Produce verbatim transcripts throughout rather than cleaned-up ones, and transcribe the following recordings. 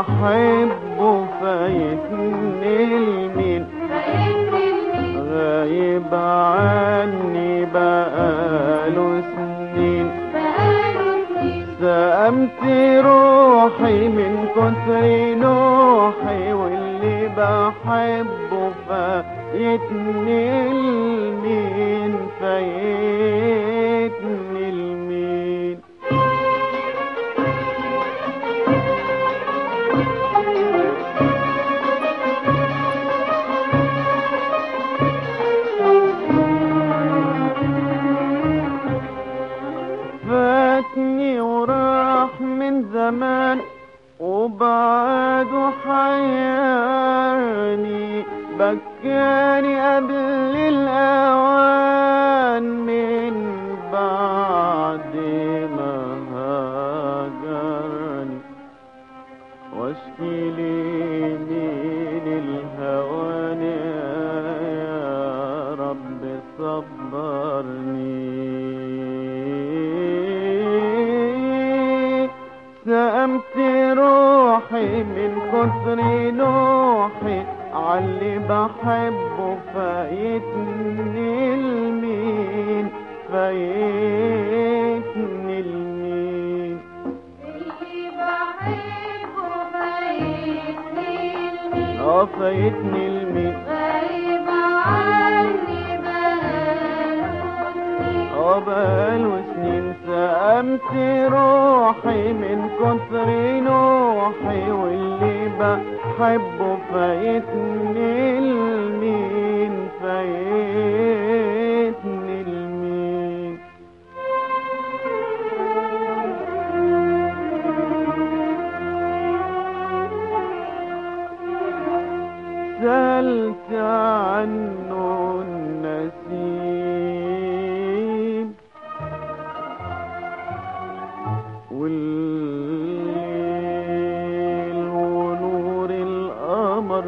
بحبه فايتني المين، غايب عني بقاله سنين، سأمت روحي من كتر نوحي، واللي بحبه فايتني المين، فايتني المين. فاتني وراح من زمان وبعده حيرني، بكاني قبل الأوان من بعد ما هاجرني، واشكي لي من الهوان يا رب صبرني. سأمت روحي من كتر نوحي، عاللي بحبه فايتني المين، فايتني المين. اللي بحبه فايتني المين، اه فايتني المين، غايب عني بقاله سنين، اه بقاله سنين. سأمت روحي من كتر نوحي، واللي بحبه فايتني المين، فايتني المين. سألت عنه النسيم، والليل ونور القمر،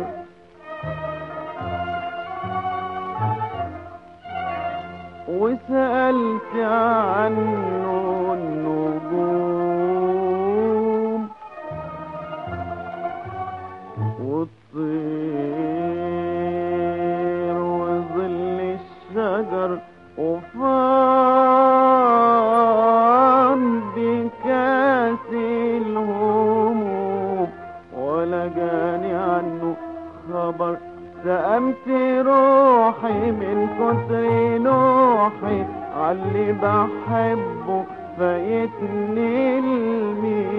وسألت عنه النجوم والطير وظل الشجر، وفام بكاس الهموم، ولا جاني عنه خبر. سأمت روحي من كتر نوحي، عاللي بحبه فايتني المين،